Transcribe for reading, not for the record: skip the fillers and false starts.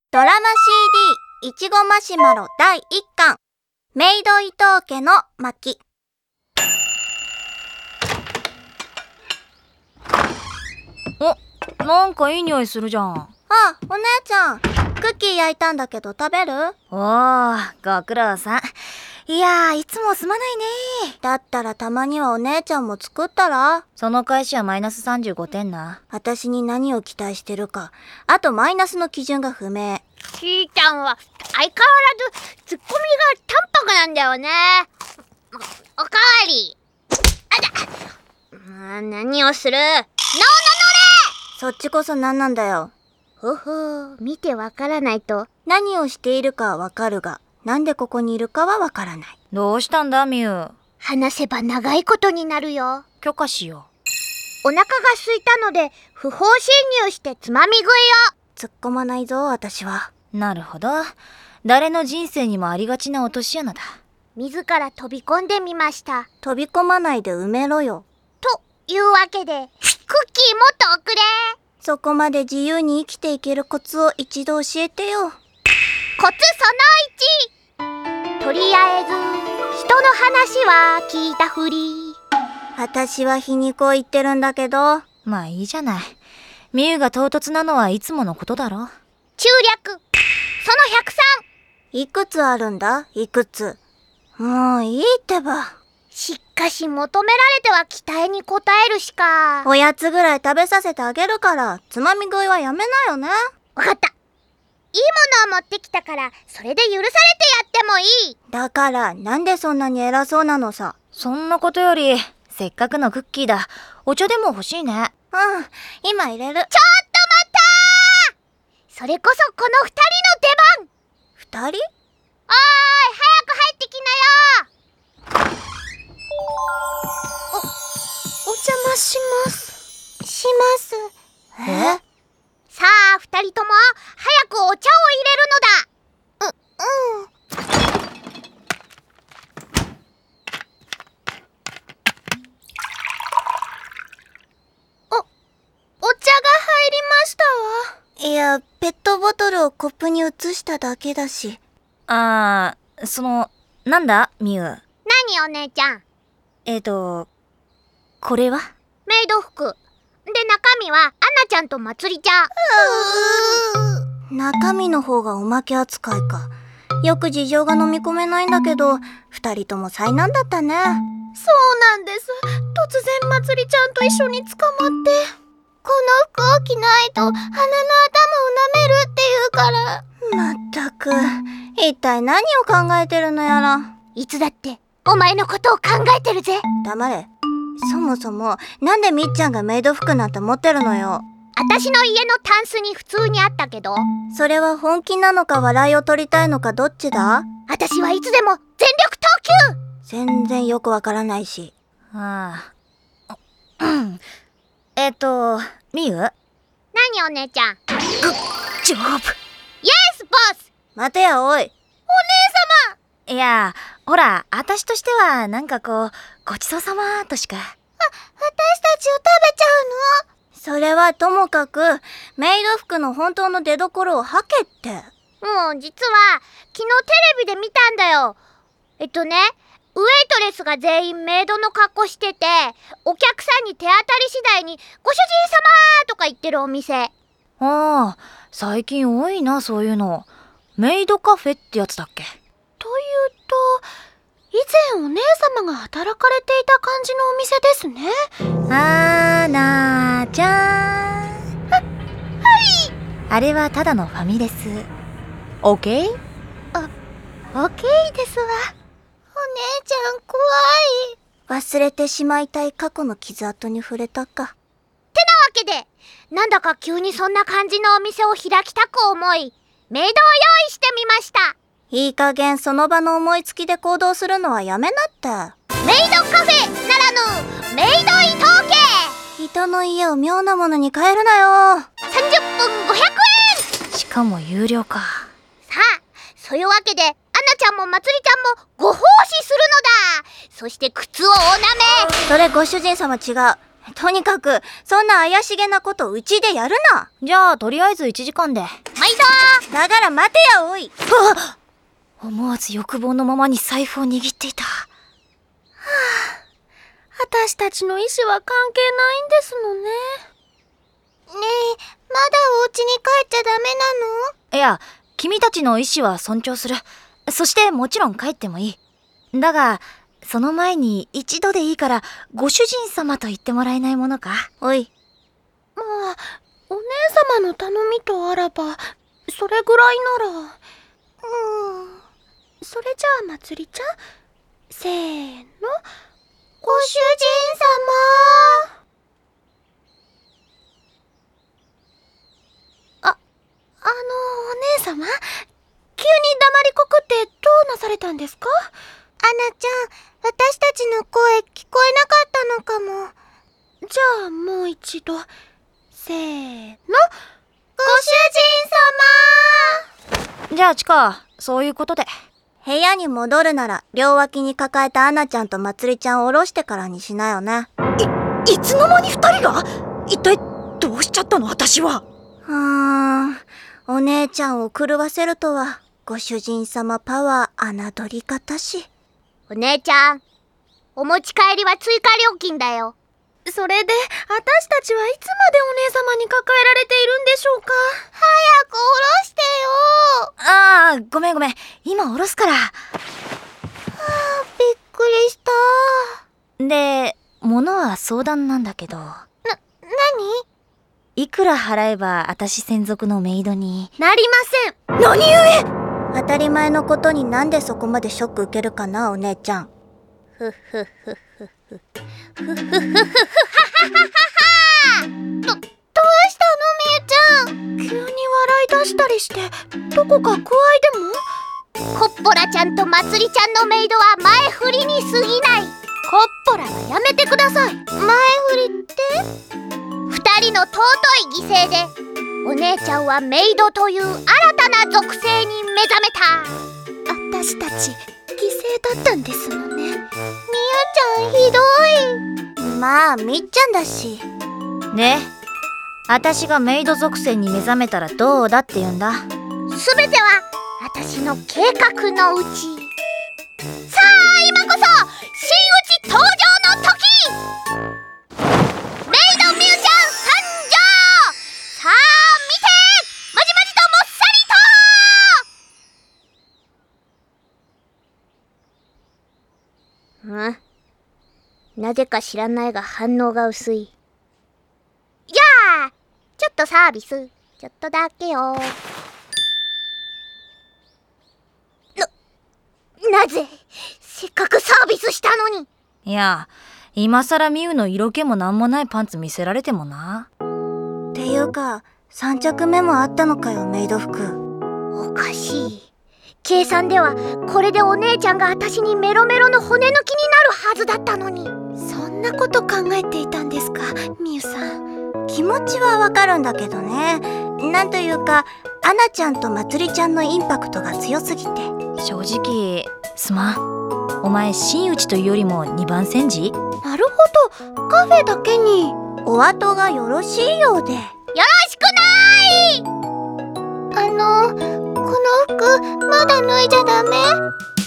ドラマ CD いちごマシュマロ第1巻メイド伊藤家の巻。 なんかいい匂いするじゃん。 あ、お姉ちゃん、クッキー焼いたんだけど食べる？ おー、ご苦労さん。いやー、いつもすまないね。 だったらたまにはお姉ちゃんも作ったら？ その返しはマイナス35点な。 私に何を期待してるか、あとマイナスの基準が不明。 ちーちゃんは相変わらずツッコミが淡白なんだよね。おかわり。何をする？ そっちこそ何なんだよ。 ほほう、見てわからないと。 何をしているかはわかるが、なんでここにいるかはわからない。 どうしたんだ、ミュウ。 話せば長いことになるよ。 許可しよお腹が空いたので不法侵入してつまみ食いを。 突っ込まないぞ、私は。 う。なるほど。誰の人生にもありがちな落とし穴だ。 自ら飛び込んでみました。 飛び込まないで埋めろよ。 というわけで、クッキーもっとくれ。 そこまで自由に生きていけるコツを一度教えてよ。 コツその1。とりあえず人の話は聞いたふり。 私は皮肉を言ってるんだけど。 まあいいじゃない。ミュウが唐突なのはいつものことだろ。 中略その103。 いくつあるんだ？いくつ？もういいってば。 しかし求められては期待に応えるしか。 おやつぐらい食べさせてあげるから、つまみ食いはやめなよね。 わかった。いいものを持ってきたから、それで許されてやってもいい。 だからなんでそんなに偉そうなのさ。 そんなことより、せっかくのクッキーだ。お茶でも欲しいね。 今入れる。 ちょっと待ったー。それこそこの2人の出番。 2人？ おーい、早く入ってきなよ。 お邪魔します。 さあ、2人とも早くお茶を入れるのだ。 お茶が入りましたわ。いや、ペットボトルをコップに移しただけだし。 なんだ、ミュウ。 何お姉ちゃん。 これは？ メイド服。で、中身はアンナちゃんとまつりちゃん。 中身の方がおまけ扱いか。よく事情が飲み込めないんだけど、2人とも災難だったね。そうなんです。突然まつりちゃんと一緒に捕まって。この服を着ないと鼻の頭を舐めるって言うから。まったく、一体何を考えてるのやら。 いつだってお前のことを考えてるぜ。 黙れ。そもそもなんでみっちゃんがメイド服なんて持ってるのよ。 私の家のタンスに普通にあったけど。 それは本気なのか笑いを取りたいのかどっちだ？ 私はいつでも全力投球。 全然よくわからないし。 ミュウ？ 何お姉ちゃん。 ジョブ。 イエスボス。 待てやおい。 いや、ほら、私としてはなんかごちそうさまとしか。 私たちを食べちゃうの？それはともかく、メイド服の本当の出所を吐けって。 もう実は昨日テレビで見たんだよ。ウェイトレスが全員メイドの格好してて、お客さんに手当たり次第にご主人様とか言ってるお店。 ああ、最近多いな、そういうの。メイドカフェってやつだっけ？ というと、以前お姉様が働かれていた感じのお店ですね。 あーなーちゃん。はい。あれはただのファミレス。オッケー？ オッケーですわ。お姉ちゃん怖い。忘れてしまいたい過去の傷跡に触れたか。 わけで、なんだか急にそんな感じのお店を開きたく思い、メイドを用意してみました。 いい加減その場の思いつきで行動するのはやめなって。 メイドカフェならぬメイド伊藤家。 人の家を妙なものに変えるなよ。 30分500円。 しかも有料か。 さあ、そういうわけでアンナちゃんもまつりちゃんもご奉仕するのだ。そして靴をおなめ。 それご主人様違う。 とにかくそんな怪しげなことうちでやるな。 じゃあとりあえず1時間で。 毎度。 だから待てやおい。 思わず欲望のままに財布を握っていた。 私たちの意思は関係ないんですのね。ねえ、まだお家に帰っちゃダメなの？ いや、君たちの意思は尊重する。そしてもちろん帰ってもいい。だがその前に一度でいいからご主人様と言ってもらえないものか。 おい。まあ、お姉様の頼みとあらばそれぐらいなら。それじゃあまつりちゃん、せーの。ご主人様。お姉様、急に黙りこくってどうなされたんですか？アナちゃん、私たちの声聞こえなかったのかも。じゃあもう一度。せーの。ご主人様。 じゃあチカ、そういうことで。 部屋に戻るなら両脇に抱えたアナちゃんとまつりちゃんを下ろしてからにしなよね。 いつの間に二人が？一体どうしちゃったの私は。 お姉ちゃんを狂わせるとはご主人様パワー侮り方し。 お姉ちゃん、お持ち帰りは追加料金だよ。 それで私たちはいつまでお姉様に抱えられているんでしょうか？早く下ろしてよ。 ああ、ごめん。今下ろすから。 びっくりした。 で、物は相談なんだけど。 何？ いくら払えば私専属のメイドに。 なりません。 何故？ 当たり前のことになんでそこまでショック受けるかな、お姉ちゃん。 ふふふふふ。どうしたの、みゆちゃん。 急に笑い出したりして、どこか具合でも？ コッポラちゃんとまつりちゃんのメイドは前振りに過ぎない。 コッポラはやめてください。前振りって？ 二人の尊い犠牲でお姉ちゃんはメイドという新たな属性に目覚めた。 私たち犠牲だったんですのね。みゆちゃんひどい。まあみっちゃんだし。 で、私がメイド属性に目覚めたらどうだって言うんだ。 すべては私の計画のうち。さあ今こそ真打ち登場の時。メイドみゆちゃん参上。さあ見て、まじまじともっさりと。なぜか知らないが反応が薄い。じゃあちょっとサービス、ちょっとだけよ。なぜせっかくサービスしたのに。 いや、今さらミウの色気もなんもないパンツ見せられてもな。 っていうか3着目もあったのかよ、メイド服。 おかしい。計算ではこれでお姉ちゃんが私にメロメロの骨抜きになるはずだったのに。 そんなこと考えていたんですか、みゆさん。気持ちはわかるんだけどね。なんというかアナちゃんとまつりちゃんのインパクトが強すぎて。 正直すまん。お前真打ちというよりも2番煎じ。 なるほど、カフェだけにお後がよろしいようで。 よろしくない。 この服まだ脱いじゃダメ？